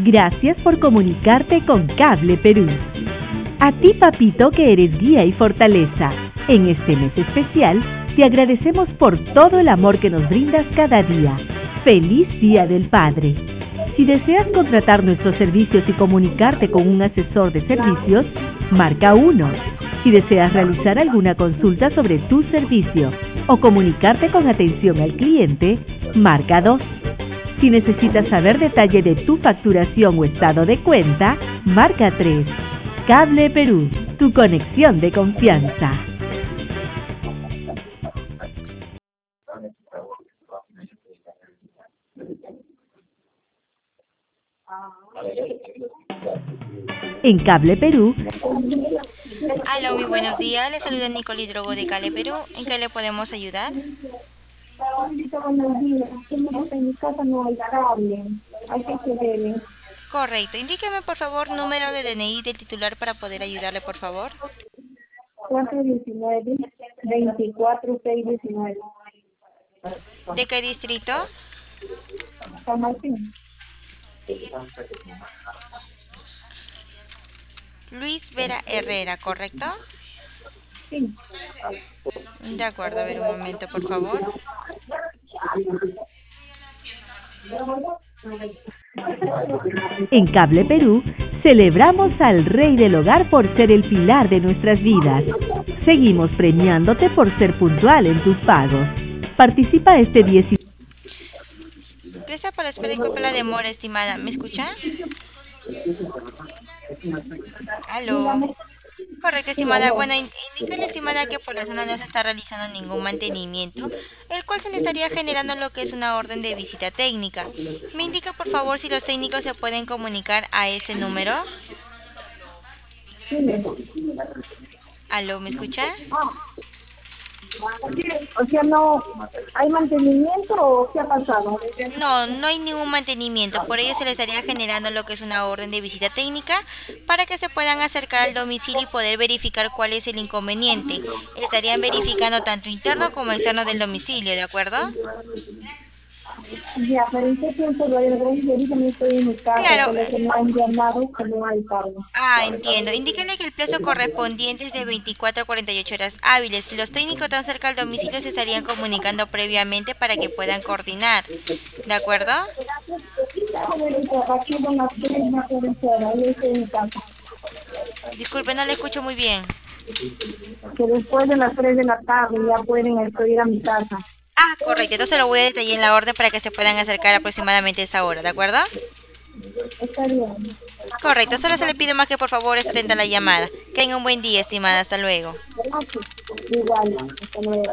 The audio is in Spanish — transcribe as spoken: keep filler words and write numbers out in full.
Gracias por comunicarte con Cable Perú. A ti, papito, que eres guía y fortaleza. En este mes especial, te agradecemos por todo el amor que nos brindas cada día. ¡Feliz Día del Padre! Si deseas contratar nuestros servicios y comunicarte con un asesor de servicios, marca uno. Si deseas realizar alguna consulta sobre tu servicio o comunicarte con atención al cliente, marca dos. Si necesitas saber detalle de tu facturación o estado de cuenta, marca tres. Cable Perú, tu conexión de confianza. En Cable Perú. Aló, muy buenos días. Le saluda Nicole Hidrogo de Cable Perú. ¿En qué le podemos ayudar? Buenos días. En mi casa no hay cable. ¿A qué se debe? Correcto. Indíqueme, por favor, número de D N I del titular para poder ayudarle, por favor. cuatro diecinueve, veinticuatro, seis diecinueve. ¿De qué distrito? San Martín. Luis Vera Herrera, ¿correcto? Sí. De acuerdo, a ver un momento, por favor. En Cable Perú, celebramos al Rey del Hogar por ser el pilar de nuestras vidas. Seguimos premiándote por ser puntual en tus pagos. Participa este diecinueve. Gracias por la espera y disculpe la demora, estimada. ¿Me escucha? Aló. Correcto, estimada. Bueno, in- indícale, estimada, que por la zona no se está realizando ningún mantenimiento, el cual se le estaría generando lo que es una orden de visita técnica. Me indica, por favor, si los técnicos se pueden comunicar a ese número. Aló, ¿me escucha? O sea, no hay mantenimiento o qué ha pasado. No, no hay ningún mantenimiento, por ello se le estaría generando lo que es una orden de visita técnica para que se puedan acercar al domicilio y poder verificar cuál es el inconveniente. Estarían verificando tanto interno como externo del domicilio, ¿de acuerdo? Ya, pero ¿en qué tiempo lo hay? Ahorita no estoy en mi casa, Claro. por lo que me han llamado que no hay cargo. Ah, entiendo. Indíquele que el plazo correspondiente es de veinticuatro a cuarenta y ocho horas hábiles. Si los técnicos están cerca del domicilio, se estarían comunicando previamente para que puedan coordinar. ¿De acuerdo? Aquí son las tres, no puede ser, ahí estoy en mi casa. Disculpe, no le escucho muy bien. Que después de las tres de la tarde ya pueden esto, ir a mi casa. Ah, correcto. Entonces lo voy a detallar en la orden para que se puedan acercar aproximadamente a esa hora, ¿de acuerdo? Está bien. Correcto. Solo se le pide más que por favor esté atenta a la llamada. Que tenga un buen día, estimada. Hasta luego. Gracias. Igual, hasta luego.